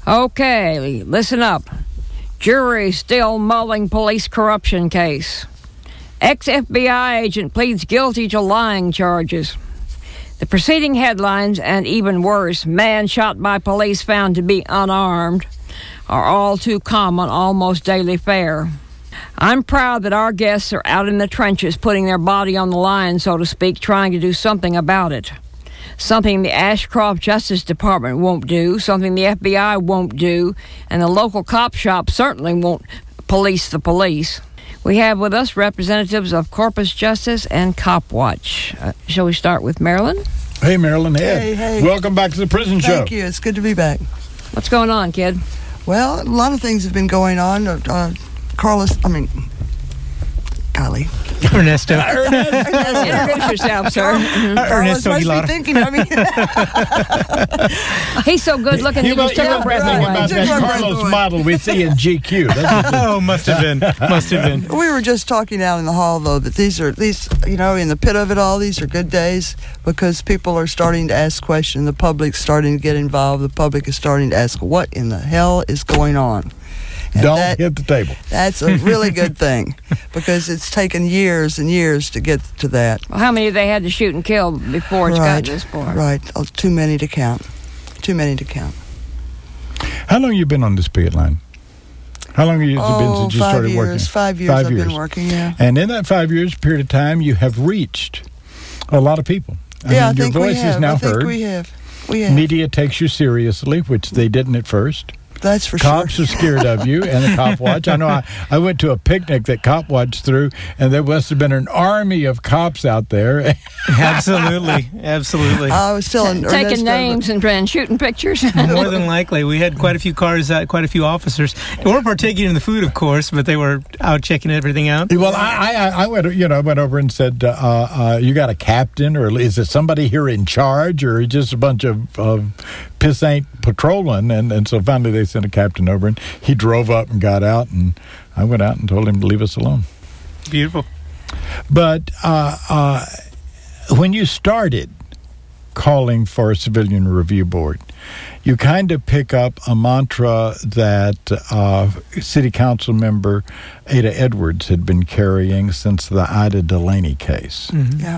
Okay, listen up. Jury still mulling police corruption case. Ex-FBI agent pleads guilty to lying charges. The preceding headlines, and even worse, man shot by police found to be unarmed, are all too common, almost daily fare. I'm proud that our guests are out in the trenches, putting their body on the line, so to speak, trying to do something about it. Something the Ashcroft Justice Department won't do, something the FBI won't do, and the local cop shop certainly won't police the police. We have with us representatives of Corpus Justice and Cop Watch. Shall we start with Marilyn? Hey, Marilyn. Hey. Welcome back to the Prison Show. Thank you. It's good to be back. What's going on, kid? Well, a lot of things have been going on. Golly. Ernesto. Introduce yourself, sir. Carlos must be thinking of me. He's so good looking, he just took our breath away. About that Carlos model we see in GQ. Oh, must have been. We were just talking out in the hall, though, that these, in the pit of it all, these are good days because people are starting to ask questions. The public's starting to get involved. The public is starting to ask, what in the hell is going on? And Don't hit the table. That's a really good thing because it's taken years and years to get to that. Well, how many they had to shoot and kill before it's gotten this far? Right. Too many to count. How long have you been on this picket line? How long has it been since you started working? 5 years I've been working, yeah. And in that 5 years period of time, you have reached a lot of people. I your think voice we have. is now I think heard. we have. Media takes you seriously, which they didn't at first. That's for Cops sure. are scared of you and the Cop Watch. I know I went to a picnic that Cop Watch threw, and there must have been an army of cops out there. Absolutely. I was telling taking names and shooting pictures. More than likely. We had quite a few cars out, quite a few officers. They weren't partaking in the food, of course, but they were out checking everything out. Well, I went over and said, you got a captain, or is it somebody here in charge, or just a bunch of pissant patrolling? And so finally they sent a captain over, and he drove up and got out, and I went out and told him to leave us alone. Beautiful. But when you started calling for a civilian review board, you kind of pick up a mantra that City Council member Ada Edwards had been carrying since the Ida Delaney case. Mm-hmm. Yeah.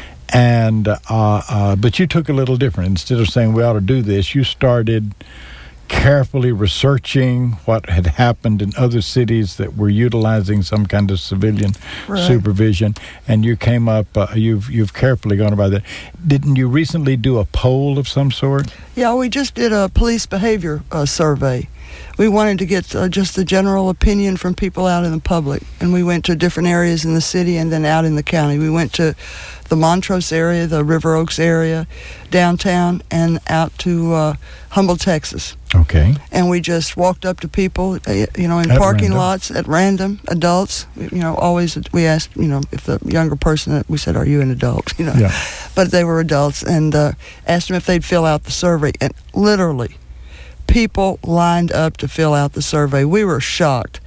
And but you took a little different. Instead of saying we ought to do this, you started carefully researching what had happened in other cities that were utilizing some kind of civilian supervision, and you came up. You've carefully gone about that. Didn't you recently do a poll of some sort? Yeah, we just did a police behavior survey. We wanted to get just the general opinion from people out in the public, and we went to different areas in the city and then out in the county. We went to the Montrose area, the River Oaks area, downtown, and out to Humble, Texas. Okay. And we just walked up to people, in At parking random. lots, at random, adults. Always we asked, if the younger person, we said, "Are you an adult?" Yeah. But they were adults, and asked them if they'd fill out the survey, and literally, people lined up to fill out the survey. We were shocked.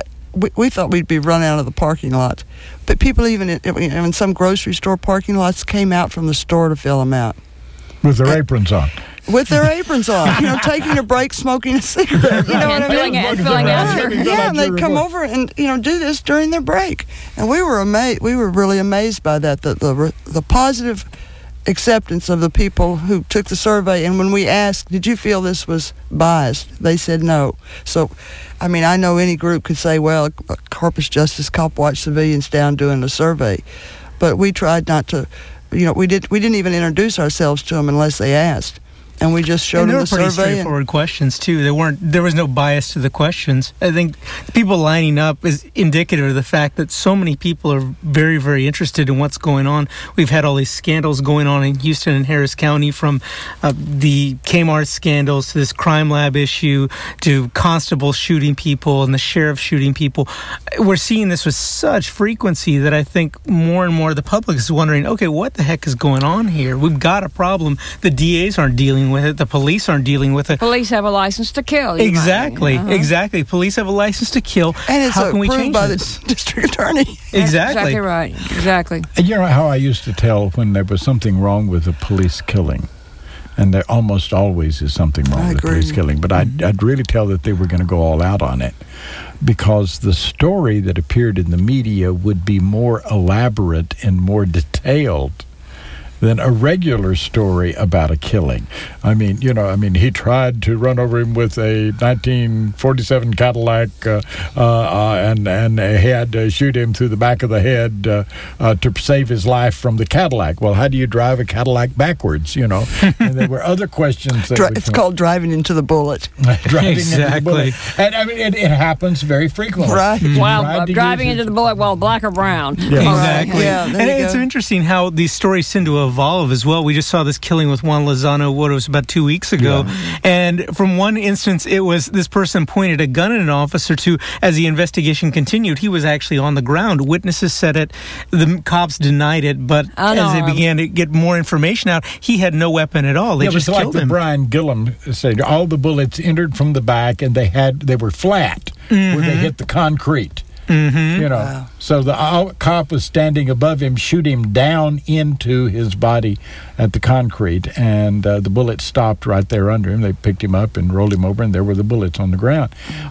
We thought we'd be run out of the parking lot. But people even in some grocery store parking lots came out from the store to fill them out. With their aprons on. With their aprons on. Taking a break, smoking a cigarette. You know what I mean? Filling out your... Yeah, and they'd come over and, do this during their break. And we were amazed. We were really amazed by that, the positive acceptance of the people who took the survey. And when we asked, did you feel this was biased? They said no. So, I know any group could say, well, Corpus Justice, Cop Watch, civilians down doing the survey. But we tried not to, we didn't even introduce ourselves to them unless they asked. And we just showed them the survey. They were pretty straightforward questions, too. There was no bias to the questions. I think people lining up is indicative of the fact that so many people are very, very interested in what's going on. We've had all these scandals going on in Houston and Harris County, from the Kmart scandals to this crime lab issue to constables shooting people and the sheriff shooting people. We're seeing this with such frequency that I think more and more the public is wondering, okay, what the heck is going on here? We've got a problem. The DAs aren't dealing with it. The police aren't dealing with it. Police have a license to kill. Exactly. Police have a license to kill. And it's how can we approved change by this? the district attorney. Exactly. Exactly right. Exactly. And you know how I used to tell when there was something wrong with a police killing? And there almost always is something wrong I with agree. police killing. But I'd really tell that they were going to go all out on it, because the story that appeared in the media would be more elaborate and more detailed than a regular story about a killing. I mean, he tried to run over him with a 1947 Cadillac and he had to shoot him through the back of the head to save his life from the Cadillac. Well, how do you drive a Cadillac backwards, And there were other questions. It's called driving into the bullet. Driving Exactly. into the bullet. And I mean, it happens very frequently. Right. Well, driving into the bullet, well, black or brown. Yeah. Exactly. Yeah, there and you it's go. interesting how these stories tend to evolve as well. We just saw this killing with Juan Lozano, what it was about 2 weeks ago. Yeah. And from one instance, it was this person pointed a gun at an officer to, as the investigation continued, he was actually on the ground. Witnesses said it. The cops denied it. But as they began to get more information out, he had no weapon at all. They just it was killed like him. Brian Gillum said, all the bullets entered from the back and they were flat where they hit the concrete. Wow. So the cop was standing above him, shoot him down into his body at the concrete, and the bullet stopped right there under him. They picked him up and rolled him over, and there were the bullets on the ground.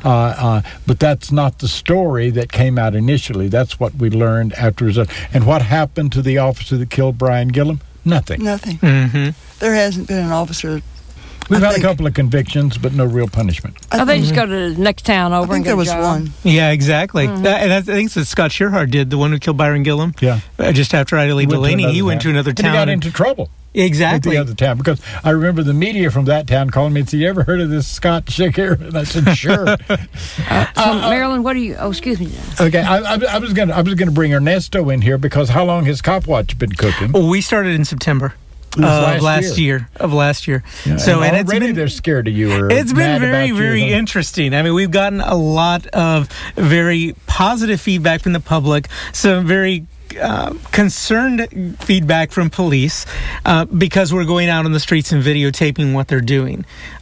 But that's not the story that came out initially. That's what we learned afterwards. And what happened to the officer that killed Brian Gillum? Nothing. Nothing. Mm-hmm. There hasn't been an officer. We've I had a think- couple of convictions, but no real punishment. Oh, they just go to the next town over I think and get there a was job. one. Yeah, exactly. And I think it's what Scott Shearhart did, the one who killed Byron Gillum. Yeah. Just after Ida Lee He went to Delaney, he another went to another And he town. got and- into trouble. Exactly. With the other town, because I remember the media from that town calling me and said, "You ever heard of this Scott Shearhart?" And I said, "Sure." So, Marilyn, what do you... Oh, excuse me. Okay, I was gonna bring Ernesto in here, because how long has Cop Watch been cooking? Well, we started in September This of last year. Yeah, So, and it's already been they're scared of you. Or it's been mad very, about you, very huh? interesting. I mean, we've gotten a lot of very positive feedback from the public, some very concerned feedback from police because we're going out on the streets and videotaping what they're doing.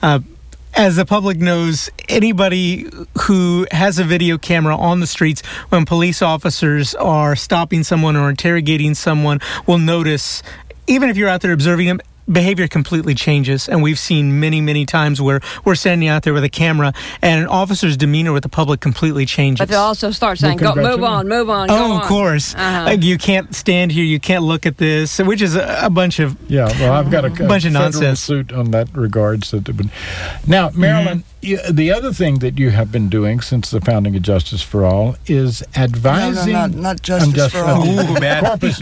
As the public knows, anybody who has a video camera on the streets when police officers are stopping someone or interrogating someone will notice, even if you're out there observing them, behavior completely changes. And we've seen many, many times where we're standing out there with a camera and an officer's demeanor with the public completely changes. But they'll also start saying, "Go, move on, go on." Oh, of course. Like, you can't stand here. You can't look at this, which is a bunch of... Yeah, well, I've got a bunch of federal nonsense. suit on that regards. Now, Marilyn, the other thing that you have been doing since the founding of Justice for All is advising... No, not Justice for All. Ooh, man. Corpus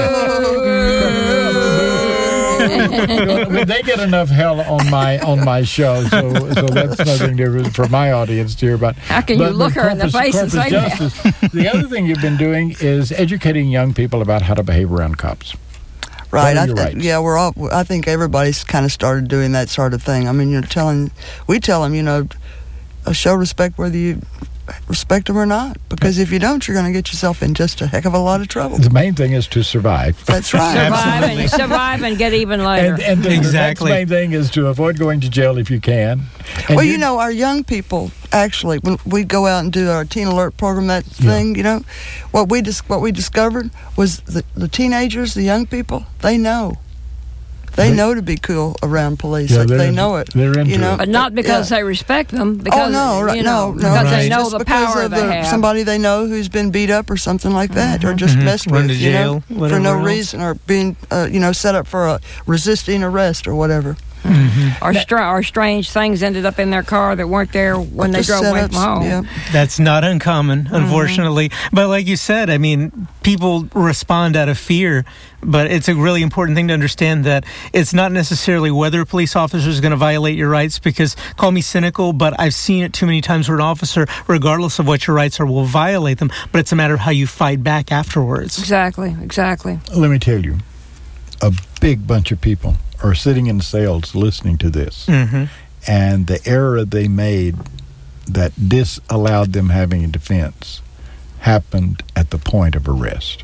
They get enough hell on my show, so that's nothing different for my audience to hear about. How can you look her in the face and say that? Justice, the other thing you've been doing is educating young people about how to behave around cops. Right. What are your rights? Yeah, I think everybody's kind of started doing that sort of thing. I mean, we tell them, show respect whether you respect them or not, because if you don't, you're going to get yourself in just a heck of a lot of trouble. The main thing is to survive. That's right. Survive and get even later. And the Exactly. next main thing is to avoid going to jail if you can. And Well, our young people, actually, when we go out and do our Teen Alert program, that thing, what we discovered was the teenagers, the young people, they know. They know to be cool around police. Yeah, like they they're- know it. they're into it. But not because they respect them, because no, because they know Just the because power of they have. somebody they know who's been beat up or something like that, or just messed Run with, to jail, for whatever no else. reason, or being, set up for a resisting arrest or whatever. Or strange things ended up in their car that weren't there when they Just drove away from setups, home. yeah. That's not uncommon, unfortunately. But like you said, I mean, people respond out of fear. But it's a really important thing to understand that it's not necessarily whether a police officer is going to violate your rights, because, call me cynical, but I've seen it too many times where an officer, regardless of what your rights are, will violate them. But it's a matter of how you fight back afterwards. Exactly. Let me tell you, a big bunch of people are sitting in cells listening to this. Mm-hmm. And the error they made that disallowed them having a defense happened at the point of arrest.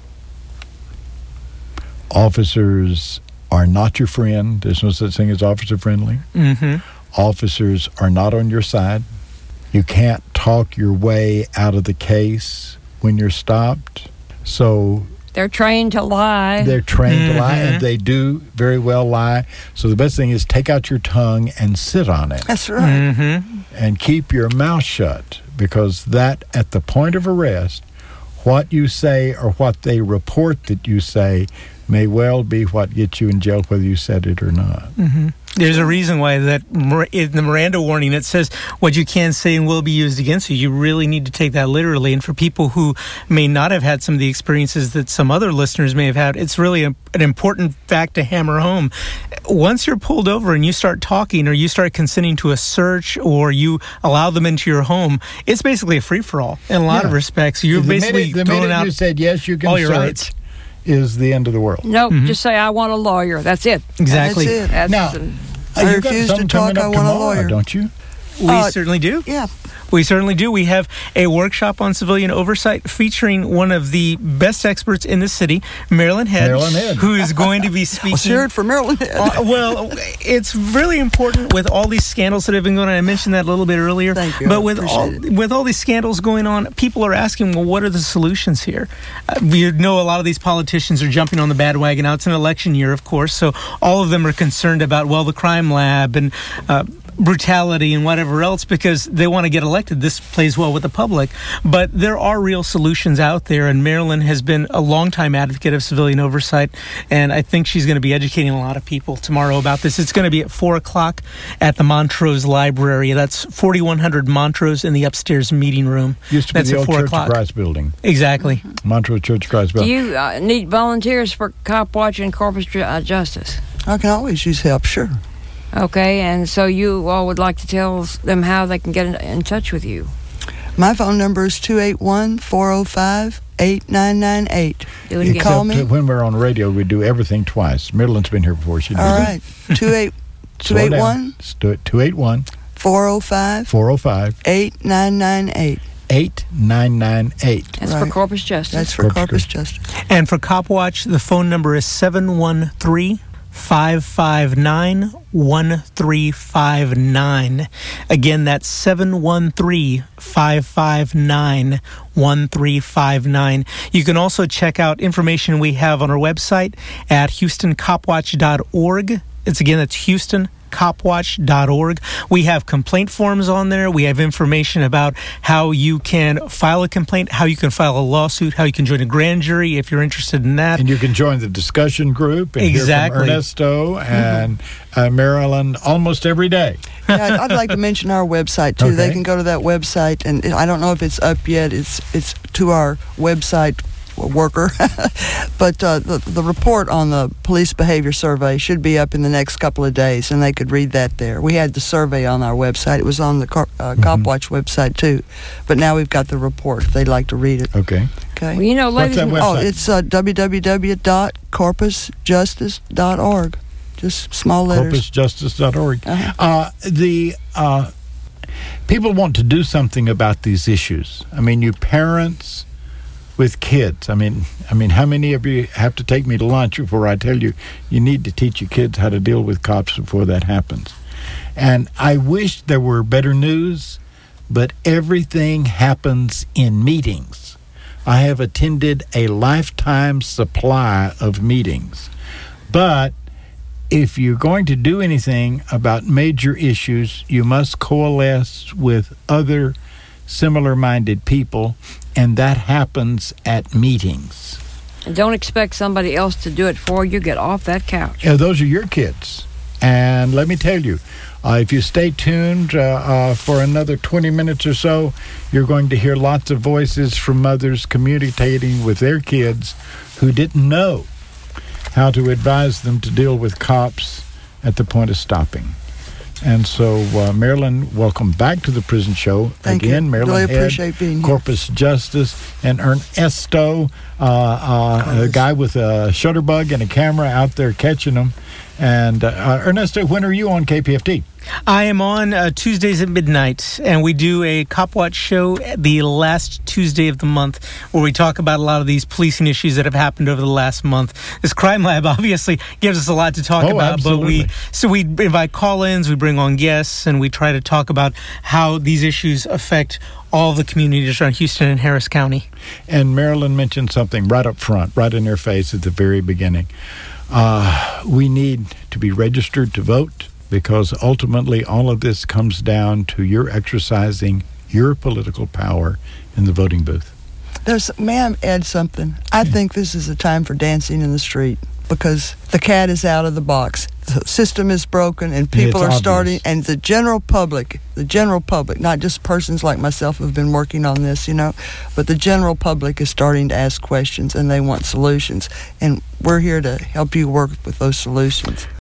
Officers are not your friend. There's no such thing as officer friendly. Mm-hmm. Officers are not on your side. You can't talk your way out of the case when you're stopped. So They're trained to lie. They're trained to lie, and they do very well lie. So the best thing is take out your tongue and sit on it. That's right. And keep your mouth shut, because that, at the point of arrest, what you say or what they report that you say may well be what gets you in jail, whether you said it or not. There's a reason why that in the Miranda warning it says what you can say and will be used against you. You really need to take that literally. And for people who may not have had some of the experiences that some other listeners may have had, it's really an important fact to hammer home. Once you're pulled over and you start talking, or you start consenting to a search, or you allow them into your home, it's basically a free-for-all in a lot of respects. You're basically the going minute out you said yes, you can all your search, rights. is the end of the world. Nope, just say, I want a lawyer. That's it. Exactly. That's it. That's Now, I you got refuse to something talk, coming up I want a tomorrow, lawyer. don't you? We certainly do. Yeah. We certainly do. We have a workshop on civilian oversight featuring one of the best experts in the city, Marilyn Head, who is going to be speaking. Let's hear it for Marilyn Head. Well, it's really important with all these scandals that have been going on. I mentioned that a little bit earlier. Thank you. But with all these scandals going on, people are asking, well, what are the solutions here? We know a lot of these politicians are jumping on the bandwagon. Now, it's an election year, of course, so all of them are concerned about, well, the crime lab and brutality and whatever else, because they want to get elected. This plays well with the public. But there are real solutions out there, and Marilyn has been a longtime advocate of civilian oversight, and I think she's going to be educating a lot of people tomorrow about this. It's going to be at 4 o'clock at the Montrose Library. That's 4100 Montrose in the upstairs meeting room. Used to be That's the at old 4 Church o'clock. of Christ building. Exactly. Montrose Church of Christ Do building. you need volunteers for Cop Watch and Corpus Justice? I can always use help, sure. Okay, and so you all would like to tell them how they can get in touch with you. My phone number is 281-405-8998. Do it You again. call me. When we're on radio, we do everything twice. Marilyn's been here before. She All right. 281 281 405 405 8998. 8998. That's for Right. Corpus Justice. That's for Corpus Justice. And for Cop Watch, the phone number is 713-559-1359. Again, that's 713-559-1359. You can also check out information we have on our website at HoustonCopWatch.org. That's HoustonCopWatch.org. We have complaint forms on there. We have information about how you can file a complaint, how you can file a lawsuit, how you can join a grand jury if you're interested in that. And you can join the discussion group and hear from Ernesto and Marilyn almost every day. Yeah, I'd like to mention our website too. Okay. They can go to that website, and I don't know if it's up yet. It's to our website worker, but the report on the police behavior survey should be up in the next couple of days, and they could read that there. We had the survey on our website. It was on the Cop Watch website too, but now we've got the report if they'd like to read it. Okay. Okay. Well, you know, What's ladies that and website? Oh, it's www.corpusjustice.org. Just small letters. CorpusJustice.org. The people want to do something about these issues. I mean, you parents with kids. I mean, how many of you have to take me to lunch before I tell you you need to teach your kids how to deal with cops before that happens? And I wish there were better news, but everything happens in meetings. I have attended a lifetime supply of meetings. But if you're going to do anything about major issues, you must coalesce with other similar-minded people, and that happens at meetings. And don't expect somebody else to do it for you. Get off that couch. Those are your kids. And let me tell you, if you stay tuned for another 20 minutes or so, you're going to hear lots of voices from mothers communicating with their kids who didn't know how to advise them to deal with cops at the point of stopping. And so, Marilyn, welcome back to the Prison Show. Thank Again, you. Marilyn Really Head, appreciate being here. Corpus Justice, and Ernesto, a guy with a shutterbug and a camera out there catching them. And Ernesto, when are you on KPFT? I am on Tuesdays at midnight, and we do a Cop Watch show the last Tuesday of the month where we talk about a lot of these policing issues that have happened over the last month. This Crime Lab obviously gives us a lot to talk about, absolutely. but we invite call-ins, we bring on guests, and we try to talk about how these issues affect all the communities around Houston and Harris County. And Marilyn mentioned something right up front, right in their face at the very beginning. We need to be registered to vote, because ultimately all of this comes down to your exercising your political power in the voting booth. May I add something? I think this is a time for dancing in the street, because the cat is out of the box. The system is broken, and people are starting, and the general public, not just persons like myself who've been working on this, but the general public is starting to ask questions, and they want solutions. And we're here to help you work with those solutions.